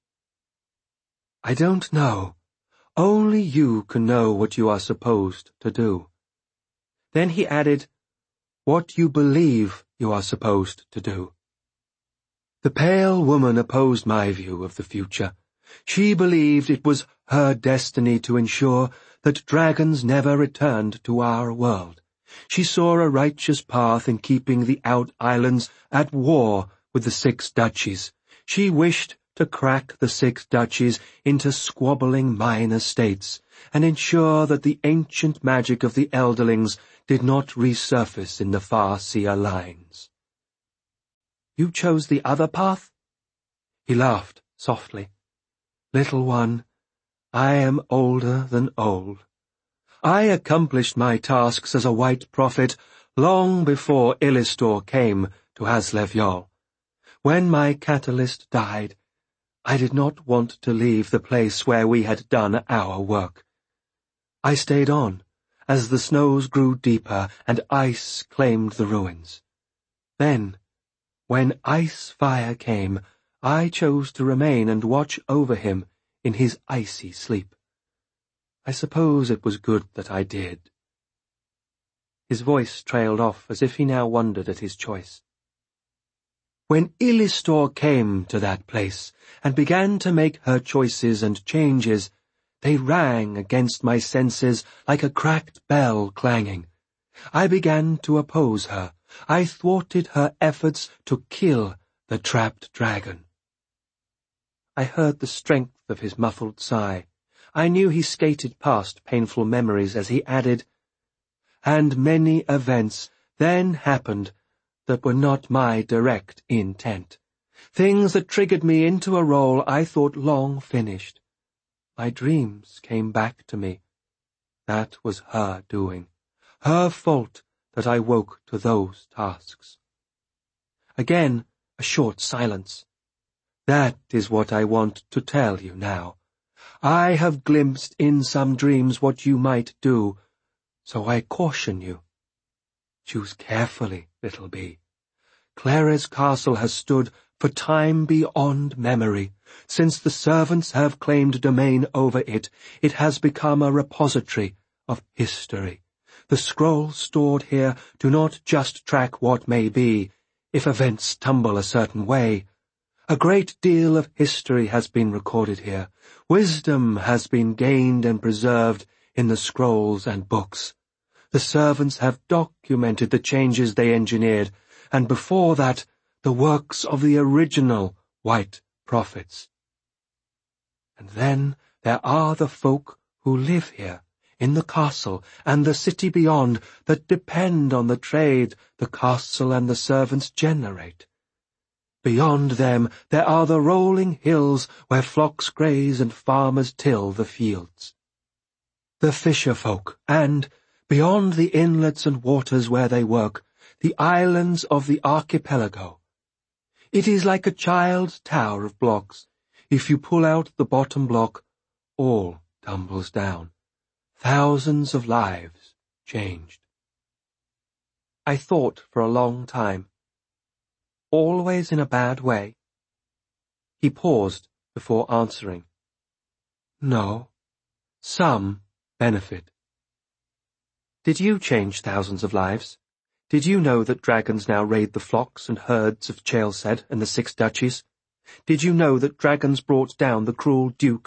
"I don't know. Only you can know what you are supposed to do." Then he added, "What you believe you are supposed to do." The pale woman opposed my view of the future. She believed it was her destiny to ensure that dragons never returned to our world. She saw a righteous path in keeping the Out Islands at war with the 6 duchies. She wished to crack the 6 duchies into squabbling minor states and ensure that the ancient magic of the Elderlings did not resurface in the Farseer lines. "You chose the other path?" He laughed softly. "Little one, I am older than old. I accomplished my tasks as a white prophet long before Ilistor came to Haslev-Yol. When my catalyst died, I did not want to leave the place where we had done our work. I stayed on, as the snows grew deeper and ice claimed the ruins. Then, when Ice Fire came, I chose to remain and watch over him in his icy sleep. I suppose it was good that I did." His voice trailed off as if he now wondered at his choice. "When Ilistor came to that place and began to make her choices and changes, they rang against my senses like a cracked bell clanging. I began to oppose her. I thwarted her efforts to kill the trapped dragon." I heard the strength of his muffled sigh. I knew he skated past painful memories as he added, "And many events then happened that were not my direct intent. Things that triggered me into a role I thought long finished. My dreams came back to me. That was her doing. Her fault that I woke to those tasks." Again, a short silence. "That is what I want to tell you now. I have glimpsed in some dreams what you might do, so I caution you. Choose carefully, little bee. Clares Castle has stood for time beyond memory. Since the servants have claimed domain over it, it has become a repository of history. The scrolls stored here do not just track what may be, if events tumble a certain way. A great deal of history has been recorded here. Wisdom has been gained and preserved in the scrolls and books. The servants have documented the changes they engineered, and before that, the works of the original white prophets. And then there are the folk who live here, in the castle and the city beyond, that depend on the trade the castle and the servants generate. Beyond them there are the rolling hills where flocks graze and farmers till the fields. The fisher folk, and, beyond the inlets and waters where they work, the islands of the archipelago. It is like a child's tower of blocks. If you pull out the bottom block, all tumbles down. Thousands of lives changed. I thought for a long time. always in a bad way? He paused before answering. No, some benefit. Did you change thousands of lives? Did you know that dragons now raid the flocks and herds of Chaelsed and the 6 duchies? Did you know that dragons brought down the cruel Duke